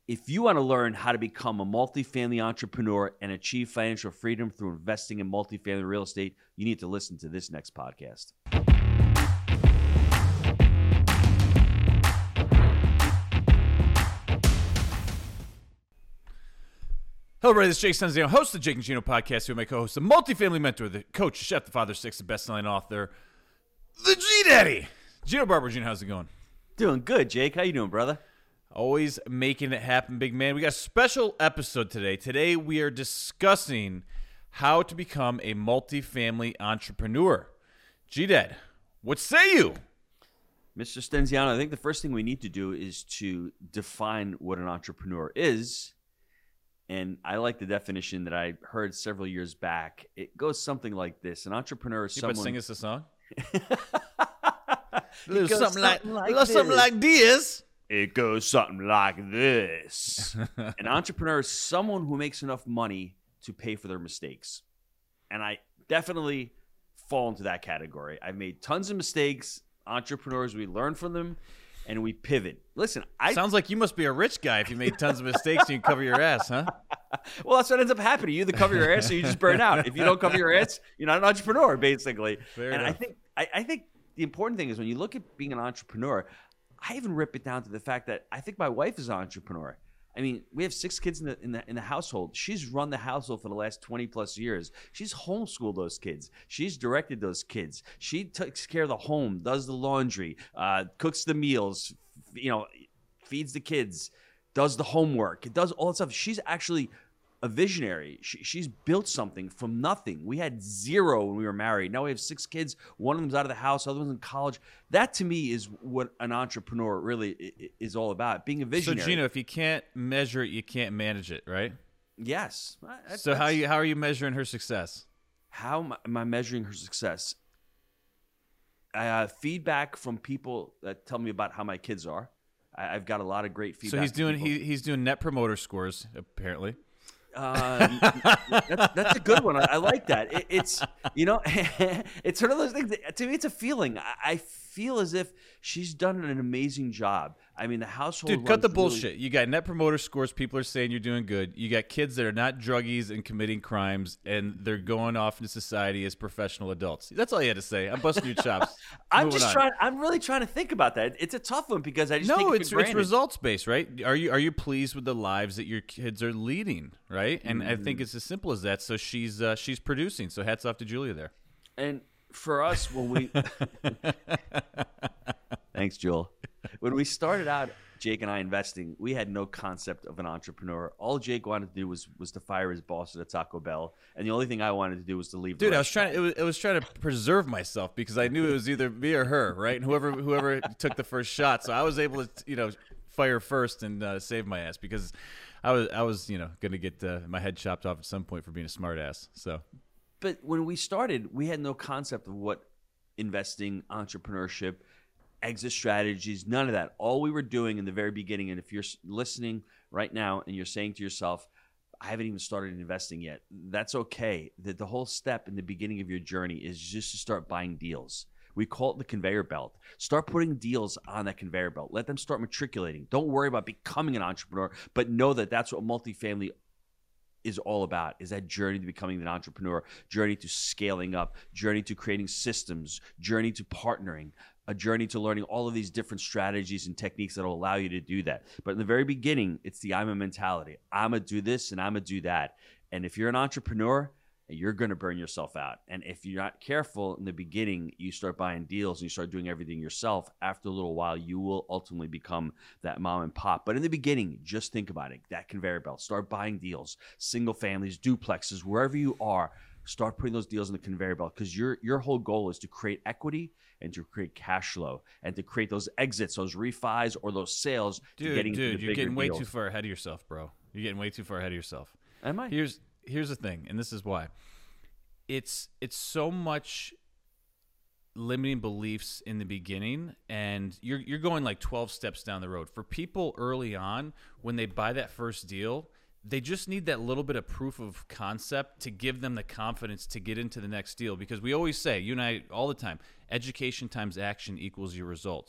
If you want to learn how to become a multifamily entrepreneur and achieve financial freedom through investing in multifamily real estate, you need to listen to this next podcast. Hello, everybody. This is Jake Sanzio, host of the Jake and Gino podcast. Here, my co-host, the multifamily mentor, the coach, chef, the father, six, the best-selling author, the G-Daddy, Gino Barber. Gino, how's it going? Doing good, Jake. How you doing, brother? Always making it happen, big man. We got a special episode today. Today, we are discussing how to become a multifamily entrepreneur. G-Dad, what say you? Mr. Stenziano, I think the first thing we need to do is to define what an entrepreneur is. And I like the definition that I heard several years back. It goes something like this. An entrepreneur is someone... You sing us a song? something like this. It goes something like this. An entrepreneur is someone who makes enough money to pay for their mistakes. And I definitely fall into that category. I've made tons of mistakes. Entrepreneurs, we learn from them. And we pivot. Listen, Sounds like you must be a rich guy if you made tons of mistakes and you cover your ass, huh? Well, that's what ends up happening. You either cover your ass or you just burn out. If you don't cover your ass, you're not an entrepreneur, basically. Fair and enough. I think the important thing is when you look at being an entrepreneur, I even rip it down to the fact that I think my wife is an entrepreneur. I mean, we have 6 kids in the household. She's run the household for the last 20 plus years. She's homeschooled those kids. She's directed those kids. She takes care of the home, does the laundry, cooks the meals, feeds the kids, does the homework. It does all that stuff. She's actually a visionary. She's built something from nothing. We had 0 when we were married. Now we have 6 kids. One of them's out of the house. Other one's in college. That to me is what an entrepreneur really is all about. Being a visionary. So Gino, if you can't measure it, you can't manage it, right? Yes. So how are you measuring her success? How am I measuring her success? Feedback from people that tell me about how my kids are. I've got a lot of great feedback. So he's doing net promoter scores apparently. That's a good one. I like that. It's it's one of those things. To me, it's a feeling. I feel as if she's done an amazing job. I mean, the household. Dude, cut the bullshit. You got net promoter scores. People are saying you're doing good. You got kids that are not druggies and committing crimes, and they're going off into society as professional adults. That's all you had to say. I'm busting your chops. I'm really trying to think about that. It's a tough one because I just take it for granted. It's results based, right? Are you pleased with the lives that your kids are leading, right? And I think it's as simple as that. So she's producing. So hats off to Julia there. And for us, when we thanks, Joel. When we started out, Jake and I investing, we had no concept of an entrepreneur. All Jake wanted to do was to fire his boss at a Taco Bell, and the only thing I wanted to do was to leave. Dude, I was trying to preserve myself because I knew it was either me or her, right? And whoever took the first shot, so I was able to fire first and save my ass because I was going to get my head chopped off at some point for being a smart ass. So, but when we started, we had no concept of what investing, entrepreneurship, exit strategies, none of that. All we were doing in the very beginning, and if you're listening right now and you're saying to yourself, I haven't even started investing yet, that's okay. The whole step in the beginning of your journey is just to start buying deals. We call it the conveyor belt. Start putting deals on that conveyor belt. Let them start matriculating. Don't worry about becoming an entrepreneur, but know that that's what multifamily is all about, is that journey to becoming an entrepreneur, journey to scaling up, journey to creating systems, journey to partnering, a journey to learning all of these different strategies and techniques that will allow you to do that. But in the very beginning, it's the I'm a mentality. I'm going to do this and I'm going to do that. And if you're an entrepreneur, you're going to burn yourself out. And if you're not careful in the beginning, you start buying deals and you start doing everything yourself. After a little while, you will ultimately become that mom and pop. But in the beginning, just think about it. That conveyor belt. Start buying deals, single families, duplexes, wherever you are. Start putting those deals in the conveyor belt because your whole goal is to create equity and to create cash flow and to create those exits, those refis or those sales. Dude, you're getting way too far ahead of yourself, bro. You're getting way too far ahead of yourself. Am I? Here's the thing, and this is why. It's so much limiting beliefs in the beginning, and you're going like 12 steps down the road. For people early on, when they buy that first deal, they just need that little bit of proof of concept to give them the confidence to get into the next deal. Because we always say, you and I all the time, education times action equals your results.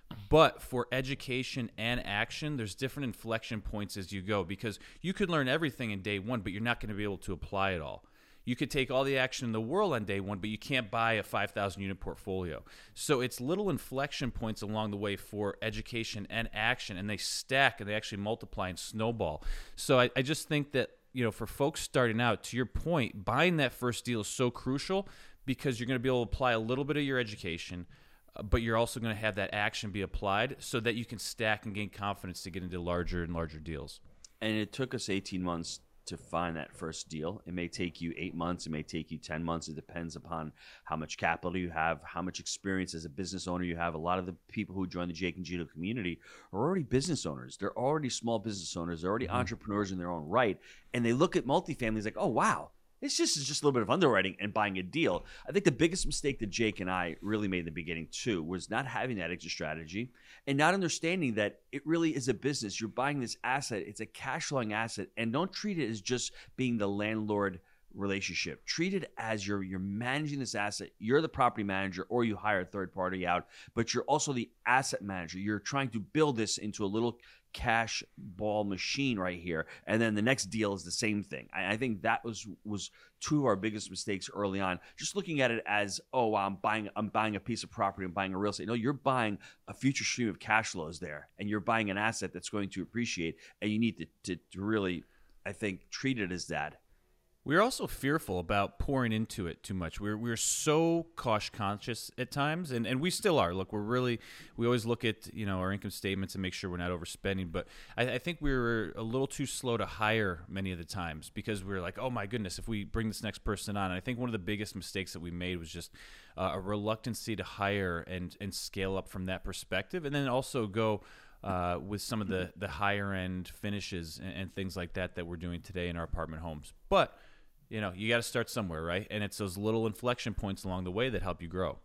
But for education and action, there's different inflection points as you go, because you could learn everything in day one, but you're not going to be able to apply it all. You could take all the action in the world on day one, but you can't buy a 5,000 unit portfolio. So it's little inflection points along the way for education and action, and they stack and they actually multiply and snowball. So I just think that, for folks starting out, to your point, buying that first deal is so crucial, because you're going to be able to apply a little bit of your education, but you're also going to have that action be applied so that you can stack and gain confidence to get into larger and larger deals. And it took us 18 months to find that first deal. It may take you 8 months. It may take you 10 months. It depends upon how much capital you have, how much experience as a business owner you have. A lot of the people who join the Jake and Gino community are already business owners. They're already small business owners. They're already entrepreneurs in their own right. And they look at multifamily like, oh, wow. It's just a little bit of underwriting and buying a deal. I think the biggest mistake that Jake and I really made in the beginning too was not having that exit strategy and not understanding that it really is a business. You're buying this asset. It's a cash flowing asset, and don't treat it as just being the landlord relationship. Treat it as you're managing this asset. You're the property manager, or you hire a third party out, but you're also the asset manager. You're trying to build this into a little cash ball machine right here, and then the next deal is the same thing. I think that was two of our biggest mistakes early on. Just looking at it as, oh, wow, I'm buying a piece of property, I'm buying a real estate. No, you're buying a future stream of cash flows there, and you're buying an asset that's going to appreciate, and you need to really, I think, treat it as that. We're also fearful about pouring into it too much. We're so cost conscious at times, and we still are. Look, we always look at our income statements and make sure we're not overspending. But I think we were a little too slow to hire many of the times, because we were like, oh my goodness, if we bring this next person on. And I think one of the biggest mistakes that we made was just a reluctancy to hire and scale up from that perspective, and then also go with some of the higher end finishes and things like that we're doing today in our apartment homes. But you got to start somewhere, right? And it's those little inflection points along the way that help you grow.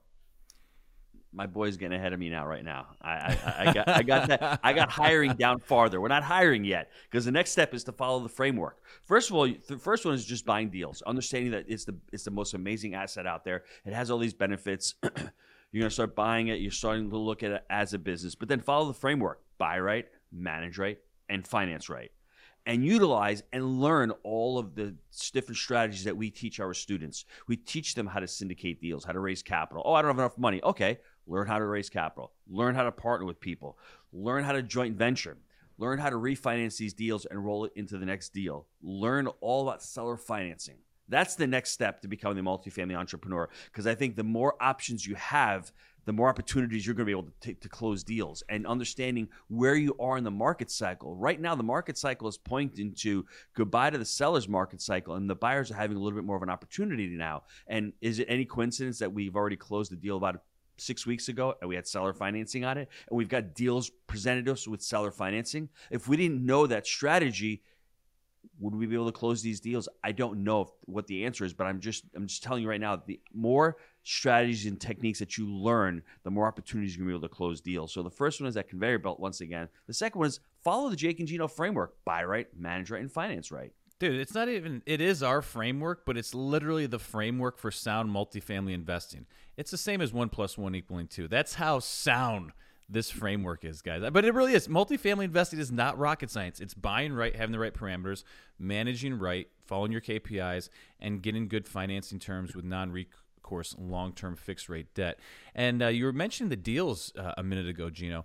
My boy's getting ahead of me now. Right now, I got that. I got hiring down farther. We're not hiring yet, because the next step is to follow the framework. First of all, the first one is just buying deals, understanding that it's the most amazing asset out there. It has all these benefits. You're going to start buying it. You're starting to look at it as a business, but then follow the framework: buy right, manage right, and finance right. And utilize and learn all of the different strategies that we teach our students. We teach them how to syndicate deals, how to raise capital. Oh, I don't have enough money. Okay, learn how to raise capital. Learn how to partner with people. Learn how to joint venture. Learn how to refinance these deals and roll it into the next deal. Learn all about seller financing. That's the next step to becoming a multifamily entrepreneur, because I think the more options you have, the more opportunities you're going to be able to take to close deals, and understanding where you are in the market cycle. Right now, the market cycle is pointing to goodbye to the seller's market cycle, and the buyers are having a little bit more of an opportunity now. And is it any coincidence that we've already closed a deal about 6 weeks ago and we had seller financing on it, and we've got deals presented to us with seller financing? If we didn't know that strategy, would we be able to close these deals? I don't know what the answer is, but I'm just telling you right now, the more strategies and techniques that you learn, the more opportunities you're going to be able to close deals. So the first one is that conveyor belt once again. The second one is follow the Jake and Gino framework: buy right, manage right, and finance right. Dude, it is our framework, but it's literally the framework for sound multifamily investing. It's the same as 1 + 1 = 2. That's how sound this framework is, guys. But it really is. Multifamily investing is not rocket science. It's buying right, having the right parameters, managing right, following your KPIs, and getting good financing terms with non-recourse long-term fixed rate debt. And you were mentioning the deals a minute ago, Gino.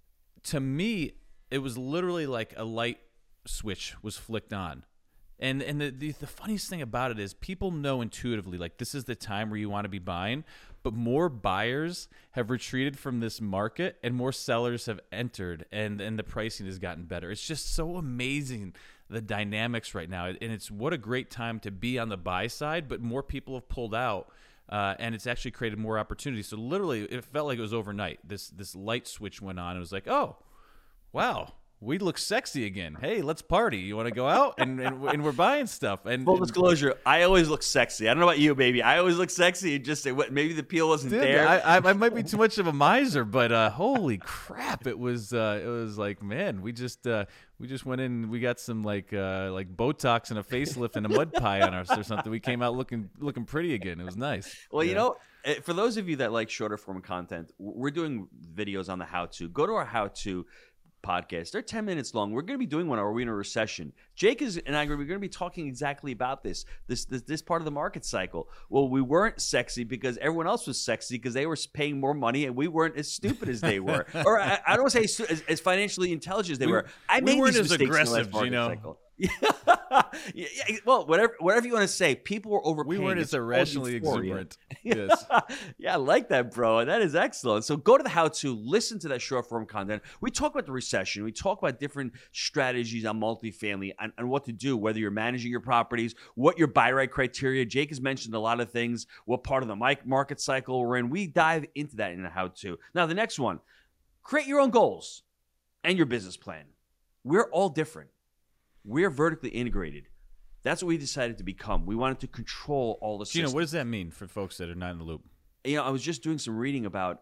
To me, it was literally like a light switch was flicked on. And the funniest thing about it is people know intuitively, like, this is the time where you want to be buying, but more buyers have retreated from this market and more sellers have entered, and the pricing has gotten better. It's just so amazing, the dynamics right now. And it's what a great time to be on the buy side, but more people have pulled out, and it's actually created more opportunities. So literally, it felt like it was overnight. This light switch went on. It was like, oh, wow. we look sexy again. Hey, let's party. You want to go out? And we're buying stuff. And Full disclosure, I always look sexy. I don't know about you, baby. I always look sexy and just say, what? Maybe the peel wasn't there. I might be too much of a miser, but holy crap! It was like, man, we just went in. We got some like Botox and a facelift and a mud pie on us or something. We came out looking pretty again. It was nice. Well, you know, for those of you that like shorter form content, we're doing videos on the how-to. Go to our how-to podcast. They're 10 minutes long. We're going to be doing one. Are we in a recession? Jake and I are going to be talking exactly about this part of the market cycle. Well, we weren't sexy because everyone else was sexy because they were paying more money and we weren't as stupid as they were. Or I don't want to say as financially intelligent as they were. I made weren't these as mistakes aggressive, in the last Gino. market cycle. Yeah, well, whatever you want to say. People were overpaying. We weren't as irrationally exuberant. Yes. Yeah, I like that, bro. That is excellent. So go to the how-to, listen to that short-form content. We talk about the recession. We talk about different strategies on multifamily and what to do, whether you're managing your properties, what your buy-right criteria. Jake has mentioned a lot of things, what part of the market cycle we're in. We dive into that in the how-to. Now, the next one, create your own goals and your business plan. We're all different. We're vertically integrated. That's what we decided to become. We wanted to control all the systems. Gino, what does that mean for folks that are not in the loop? You know, I was just doing some reading about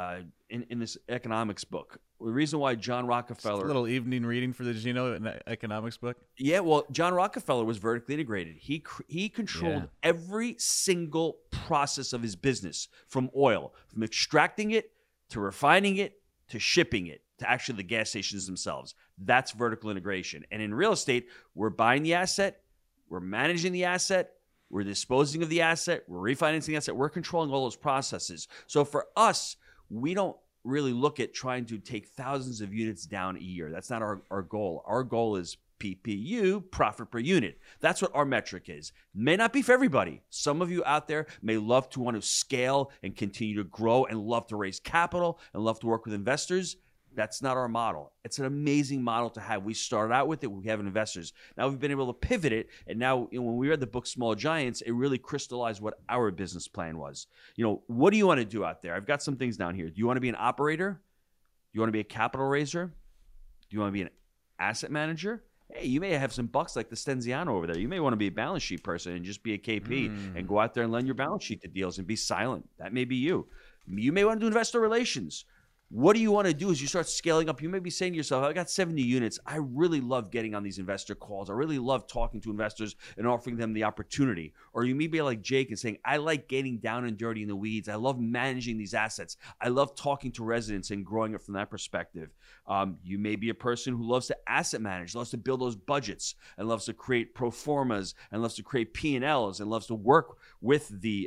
in this economics book. The reason why John Rockefeller... Just a little evening reading for the Gino economics book? Yeah, well, John Rockefeller was vertically integrated. He controlled every single process of his business, from oil, from extracting it to refining it to shipping it to actually the gas stations themselves. That's vertical integration. And in real estate, we're buying the asset, we're managing the asset, we're disposing of the asset, we're refinancing the asset, we're controlling all those processes. So for us, we don't really look at trying to take thousands of units down a year. That's not our goal. Our goal is PPU, profit per unit. That's what our metric is. May not be for everybody. Some of you out there may love to want to scale and continue to grow and love to raise capital and love to work with investors. That's not our model. It's an amazing model to have. We started out with it. We have investors. Now we've been able to pivot it. And now, when we read the book Small Giants, it really crystallized what our business plan was. What do you want to do out there? I've got some things down here. Do you want to be an operator? Do you want to be a capital raiser? Do you want to be an asset manager? Hey, you may have some bucks like the Stenziano over there. You may want to be a balance sheet person and just be a KP and go out there and lend your balance sheet to deals and be silent. That may be you. You may want to do investor relations. What do you want to do as you start scaling up? You may be saying to yourself, I got 70 units. I really love getting on these investor calls. I really love talking to investors and offering them the opportunity. Or you may be like Jake and saying, I like getting down and dirty in the weeds. I love managing these assets. I love talking to residents and growing it from that perspective. You may be a person who loves to asset manage, loves to build those budgets, and loves to create pro formas, and loves to create P&Ls, and loves to work with the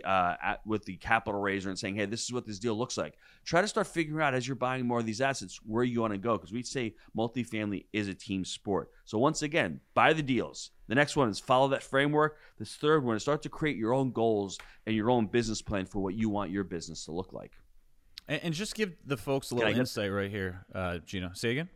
capital raiser and saying, hey, this is what this deal looks like. Try to start figuring out as you're buying more of these assets where you want to go, because we say multifamily is a team sport. So once again, buy the deals. The next one is follow that framework. This third one is start to create your own goals and your own business plan for what you want your business to look like. And just give the folks a little insight right here, Gino. Say again.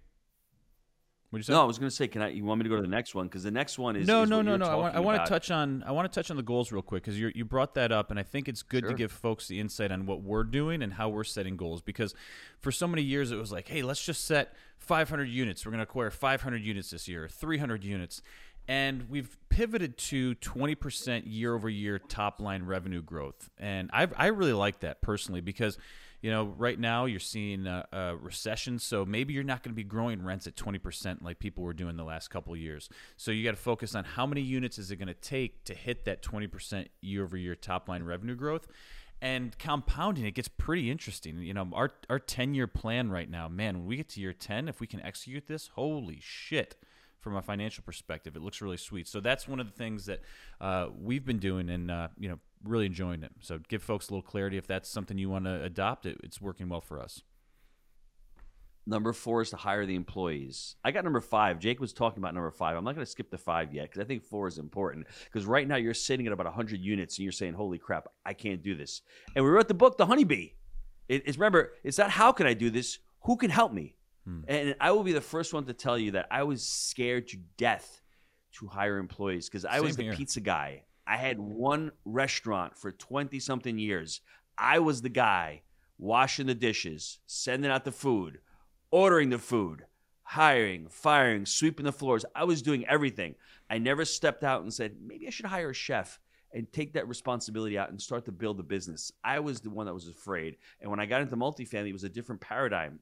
What'd you say? No, I was going to say, you want me to go to the next one? Because the next one is no. I want to touch on the goals real quick, because you brought that up, and I think it's good to give folks the insight on what we're doing and how we're setting goals. Because for so many years it was like, hey, let's just set 500 units. We're going to acquire 500 units this year, 300 units. And we've pivoted to 20% year-over-year top-line revenue growth. And I really like that personally, because right now you're seeing a recession, so maybe you're not going to be growing rents at 20% like people were doing the last couple of years. So you got to focus on how many units is it going to take to hit that 20% year-over-year top-line revenue growth. And compounding, it gets pretty interesting. Our 10-year plan right now, man, when we get to year 10, if we can execute this, holy shit. From a financial perspective, it looks really sweet. So that's one of the things that we've been doing and, really enjoying it. So give folks a little clarity. If that's something you want to adopt, it's working well for us. Number 4 is to hire the employees. I got number 5. Jake was talking about number 5. I'm not going to skip the 5 yet, because I think 4 is important. Because right now you're sitting at about 100 units and you're saying, holy crap, I can't do this. And we wrote the book, The Honeybee. Remember, it's not how can I do this, who can help me? And I will be the first one to tell you that I was scared to death to hire employees, because I was the pizza guy. I had one restaurant for 20-something years. I was the guy washing the dishes, sending out the food, ordering the food, hiring, firing, sweeping the floors. I was doing everything. I never stepped out and said, maybe I should hire a chef and take that responsibility out and start to build a business. I was the one that was afraid. And when I got into multifamily, it was a different paradigm.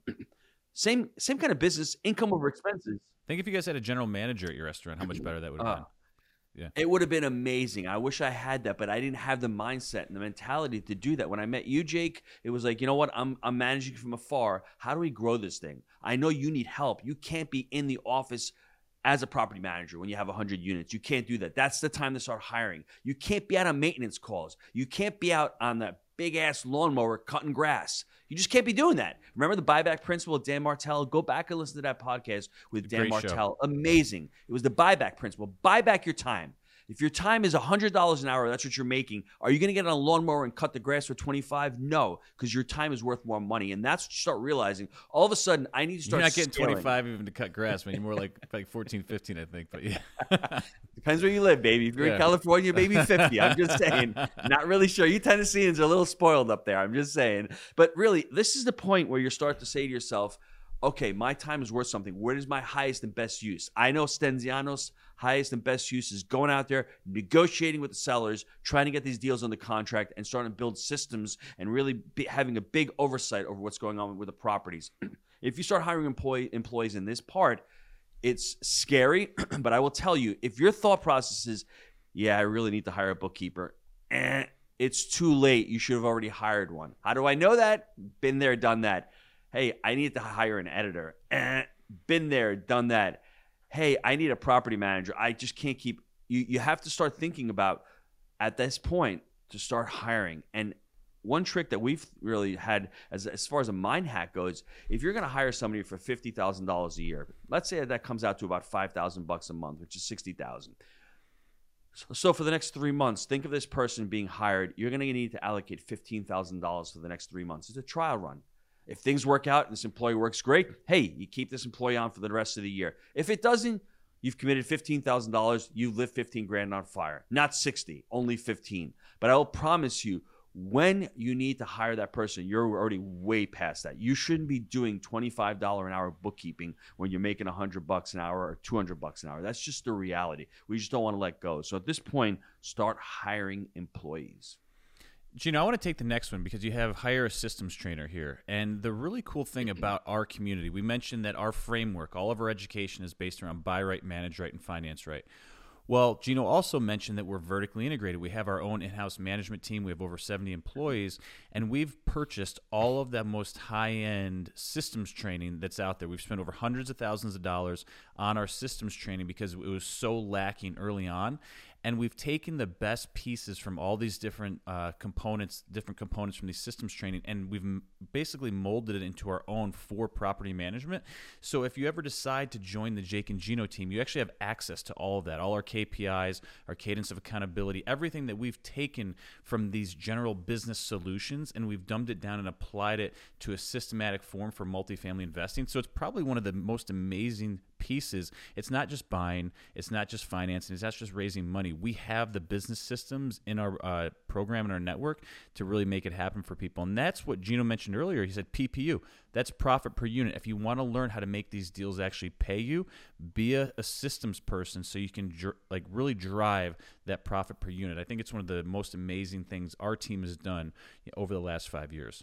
Same kind of business, income over expenses. Think if you guys had a general manager at your restaurant, how much better that would have been. Yeah. It would have been amazing. I wish I had that, but I didn't have the mindset and the mentality to do that. When I met you, Jake, it was like, you know what? I'm managing from afar. How do we grow this thing? I know you need help. You can't be in the office as a property manager when you have 100 units. You can't do that. That's the time to start hiring. You can't be out on maintenance calls. You can't be out on that big-ass lawnmower cutting grass. You just can't be doing that. Remember the buyback principle of Dan Martell? Go back and listen to that podcast with Dan Martell. Amazing. It was the buyback principle. Buy back your time. If your time is $100 an hour, that's what you're making. Are you going to get on a lawnmower and cut the grass for $25? No, because your time is worth more money. And that's what you start realizing. All of a sudden, I need to start You're not getting scaling. 25 even to cut grass, man. You're more like 14, 15, I think. But yeah. Depends where you live, baby. If you're in California, maybe 50. I'm just saying. Not really sure. You Tennesseans are a little spoiled up there. I'm just saying. But really, this is the point where you start to say to yourself, okay, my time is worth something. Where is my highest and best use? I know Stenziano's highest and best use is going out there, negotiating with the sellers, trying to get these deals on the contract, and starting to build systems and really having a big oversight over what's going on with the properties. If you start hiring employees in this part, it's scary, but I will tell you, if your thought process is, yeah, I really need to hire a bookkeeper, it's too late. You should have already hired one. How do I know that? Been there, done that. Hey, I need to hire an editor. Been there, done that. Hey, I need a property manager. I just can't keep you have to start thinking about at this point to start hiring. And one trick that we've really had as far as a mind hack goes, if you're going to hire somebody for $50,000 a year, let's say that comes out to about $5,000 a month, which is $60,000. So for the next 3 months, think of this person being hired. You're going to need to allocate $15,000 for the next 3 months. It's a trial run. If things work out and this employee works great, hey, you keep this employee on for the rest of the year. If it doesn't, you've committed $15,000. You've lit 15 grand on fire. Not 60, only 15. But I will promise you, when you need to hire that person, you're already way past that. You shouldn't be doing $25 an hour bookkeeping when you're making $100 an hour or $200 an hour. That's just the reality. We just don't want to let go. So at this point, start hiring employees. Gino, I want to take the next one because you have hire a systems trainer here. And the really cool thing about our community, we mentioned that our framework, all of our education is based around buy right, manage right, and finance right. Well, Gino also mentioned that we're vertically integrated. We have our own in-house management team. We have over 70 employees, and we've purchased all of that most high-end systems training that's out there. We've spent over hundreds of thousands of dollars on our systems training because it was so lacking early on. And we've taken the best pieces from all these different components from these systems training, and we've basically molded it into our own for property management. So if you ever decide to join the Jake and Gino team, you actually have access to all of that, all our KPIs, our cadence of accountability, everything that we've taken from these general business solutions, and we've dumbed it down and applied it to a systematic form for multifamily investing. So it's probably one of the most amazing pieces. It's not just buying, it's not just financing, it's not just raising money. We have the business systems in our program and our network to really make it happen for people. And that's what Gino mentioned earlier. He said PPU. That's profit per unit. If you want to learn how to make these deals actually pay you, be a systems person so you can really drive that profit per unit. I think it's one of the most amazing things our team has done over the last 5 years.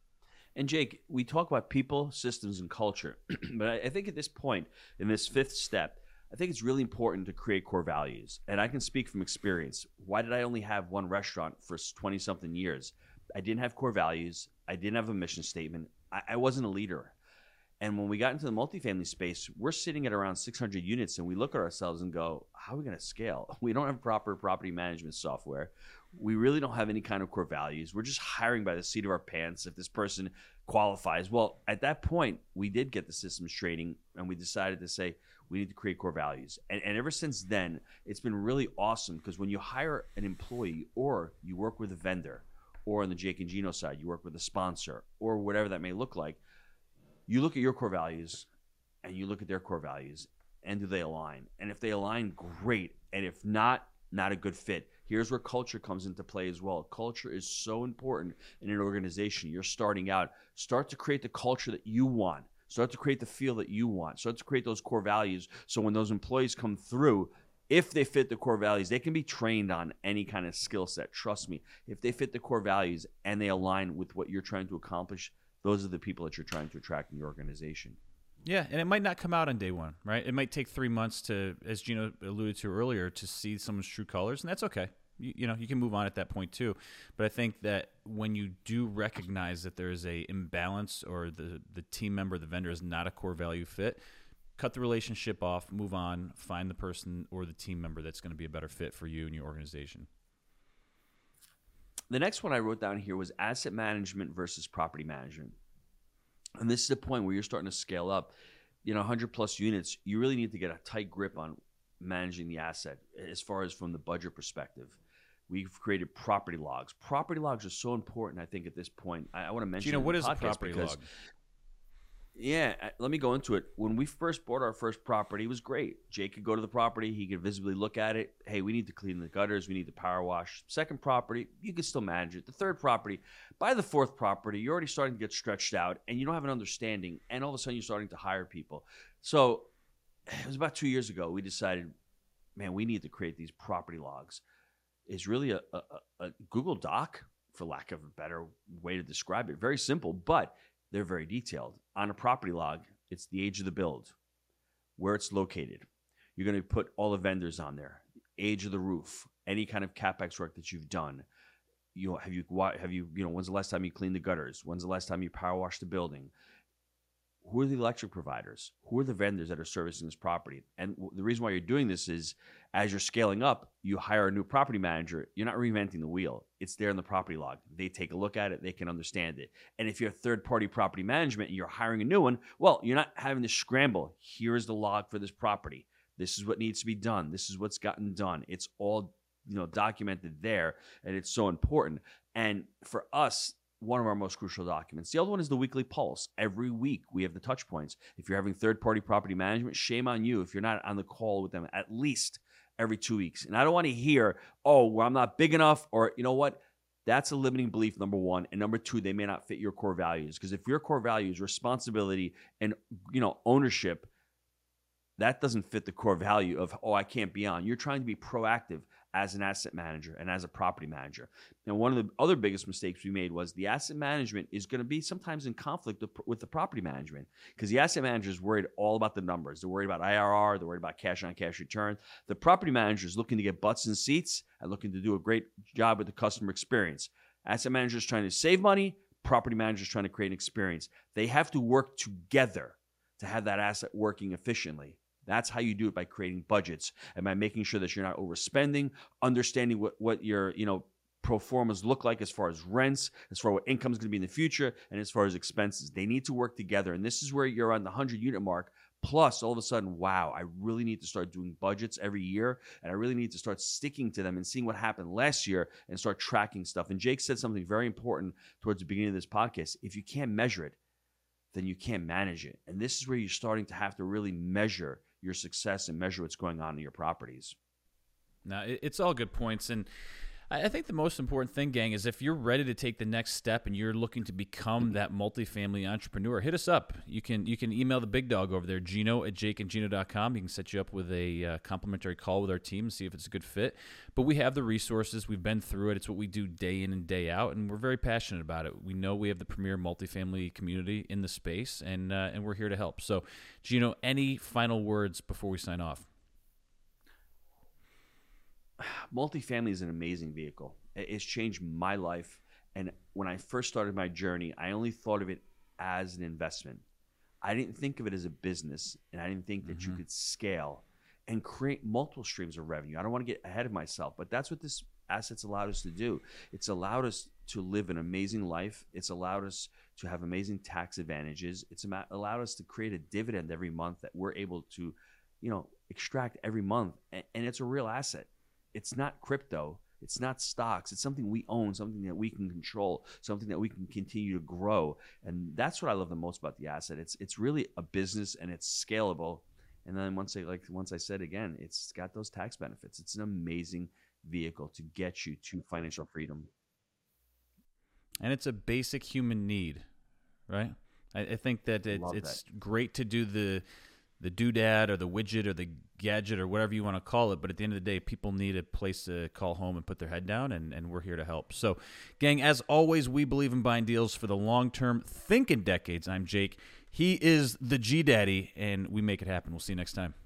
And Jake, we talk about people, systems, and culture. But I think at this point, in this fifth step, I think it's really important to create core values. And I can speak from experience. Why did I only have one restaurant for 20-something years? I didn't have core values. I didn't have a mission statement. I wasn't a leader. And when we got into the multifamily space, we're sitting at around 600 units, and we look at ourselves and go, how are we going to scale? We don't have proper property management software. We really don't have any kind of core values. We're just hiring by the seat of our pants if this person qualifies. Well, at that point, we did get the systems training, and we decided to say we need to create core values. And ever since then, it's been really awesome because when you hire an employee or you work with a vendor, or on the Jake and Gino side, you work with a sponsor or whatever that may look like, you look at your core values and you look at their core values, and do they align? And if they align, great. And if not, not a good fit. Here's where culture comes into play as well. Culture is so important in an organization. You're starting out. Start to create the culture that you want. Start to create the feel that you want. Start to create those core values. So when those employees come through, if they fit the core values, they can be trained on any kind of skill set. Trust me. If they fit the core values and they align with what you're trying to accomplish, those are the people that you're trying to attract in your organization. Yeah, and it might not come out on day one, right? It might take 3 months to, as Gino alluded to earlier, to see someone's true colors, and that's okay. You can move on at that point too. But I think that when you do recognize that there is a imbalance or the team member, the vendor is not a core value fit, cut the relationship off, move on, find the person or the team member that's going to be a better fit for you and your organization. The next one I wrote down here was asset management versus property management. And this is the point where you're starting to scale up. 100 plus units, you really need to get a tight grip on managing the asset as far as from the budget perspective. We've created property logs. Property logs are so important, I think, at this point. I want to mention Gino, what is a property log? Yeah, let me go into it. When we first bought our first property, it was great. Jake could go to the property. He could visibly look at it. Hey, we need to clean the gutters. We need to power wash. Second property, you could still manage it. The third property, by the fourth property, you're already starting to get stretched out, and you don't have an understanding, and all of a sudden you're starting to hire people. So it was about 2 years ago, we decided, man, we need to create these property logs. It's really a Google Doc, for lack of a better way to describe it. Very simple, but they're very detailed. On a property log, it's the age of the build, where it's located. You're going to put all the vendors on there, age of the roof, any kind of CapEx work that you've done. When's the last time you cleaned the gutters? When's the last time you power washed the building? Who are the electric providers? Who are the vendors that are servicing this property? And the reason why you're doing this is as you're scaling up, you hire a new property manager. You're not reinventing the wheel. It's there in the property log. They take a look at it. They can understand it. And if you're a third-party property management and you're hiring a new one, well, you're not having to scramble. Here's the log for this property. This is what needs to be done. This is what's gotten done. It's all documented there, and it's so important. And for us, one of our most crucial documents. The other one is the weekly pulse. Every week we have the touch points. If you're having third-party property management, shame on you if you're not on the call with them at least every 2 weeks. And I don't want to hear, well, I'm not big enough, or you know what? That's a limiting belief, number one. And number two, they may not fit your core values. Because if your core values, responsibility, and ownership, that doesn't fit the core value of, I can't be on. You're trying to be proactive as an asset manager and as a property manager. And one of the other biggest mistakes we made was the asset management is going to be sometimes in conflict with the property management, because the asset manager is worried all about the numbers. They're worried about IRR. They're worried about cash on cash return. The property manager is looking to get butts in seats and looking to do a great job with the customer experience. Asset manager is trying to save money. Property manager is trying to create an experience. They have to work together to have that asset working efficiently. That's how you do it, by creating budgets and by making sure that you're not overspending, understanding what your pro formas look like as far as rents, as far as what income is going to be in the future, and as far as expenses. They need to work together. And this is where you're on the 100-unit mark. Plus, all of a sudden, wow, I really need to start doing budgets every year, and I really need to start sticking to them and seeing what happened last year and start tracking stuff. And Jake said something very important towards the beginning of this podcast. If you can't measure it, then you can't manage it. And this is where you're starting to have to really measure your success and measure what's going on in your properties. Now, it's all good points. And I think the most important thing, gang, is if you're ready to take the next step and you're looking to become that multifamily entrepreneur, hit us up. You can email the big dog over there, Gino@jakeandgino.com. He can set you up with a complimentary call with our team and see if it's a good fit. But we have the resources. We've been through it. It's what we do day in and day out, and we're very passionate about it. We know we have the premier multifamily community in the space, and we're here to help. So, Gino, any final words before we sign off? Multifamily is an amazing vehicle. It's changed my life. And when I first started my journey, I only thought of it as an investment. I didn't think of it as a business, and I didn't think that you could scale and create multiple streams of revenue. I don't want to get ahead of myself, but that's what this asset's allowed us to do. It's allowed us to live an amazing life. It's allowed us to have amazing tax advantages. It's allowed us to create a dividend every month that we're able to, extract every month. And it's a real asset. It's not crypto. It's not stocks. It's something we own, something that we can control, something that we can continue to grow. And that's what I love the most about the asset. It's really a business, and it's scalable. And then once I said again, it's got those tax benefits. It's an amazing vehicle to get you to financial freedom. And it's a basic human need, right? I think that Love it's great to do the doodad or the widget or the gadget or whatever you want to call it, but at the end of the day, people need a place to call home and put their head down, and we're here to help. So, gang, as always, we believe in buying deals for the long term. Think in decades. I'm Jake. He is the G Daddy, and we make it happen. We'll see you next time.